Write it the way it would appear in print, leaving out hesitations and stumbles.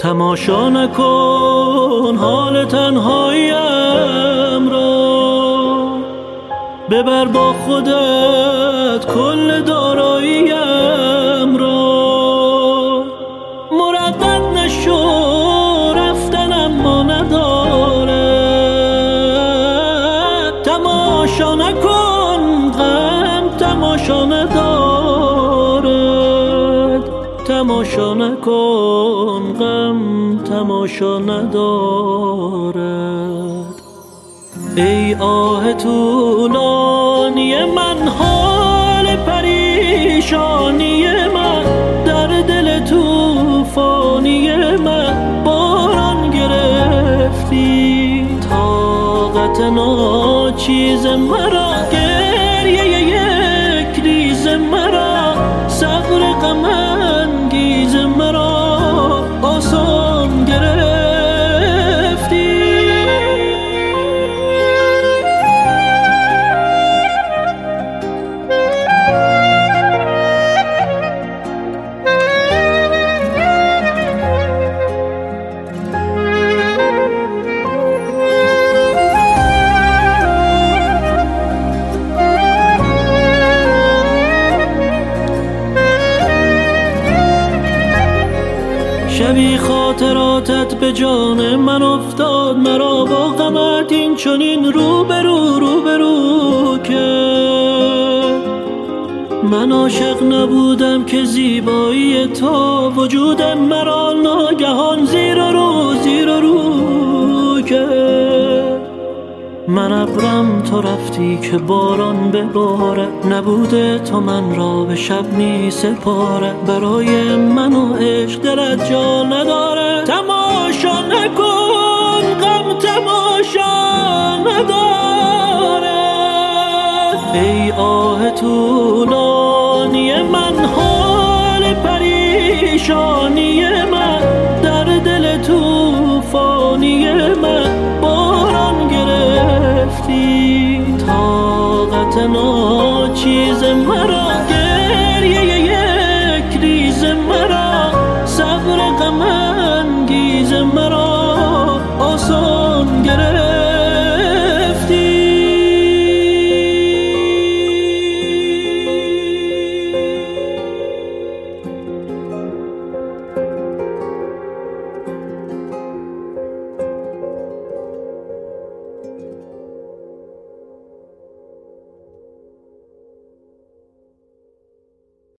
تماشا نکن حال تنهاییم را، ببر با خودت کل داراییم را. مردد نشو رفتن اما ندارد، تماشا نکن غم تماشا ندارد، تماشا نکن غم تماشا ندارد. ای آه طولانی من، حال پریشانی من، در دل طوفانی من باران گرفتی. طاقت ناچیز مرا، گریه یک ریز مرا، صبر غم انگیز مرا آسان گرفتی. شبی خاطراتت به جان من افتاد، مرا با غمت این چنین روبرو کرد. من عاشق نبودم که زیبایی تو وجود مرا ناگهان زیر رو کرد. من ابرم تو رفتی که باران بباره، نبوده تو من را به شب می سپاره. برای من و عشق دلت جا نداره، تماشا نکن غم تماشا نداره. ای آه طولانی من، حال پریشانی من، در دل طوفانی من باران گرفتی.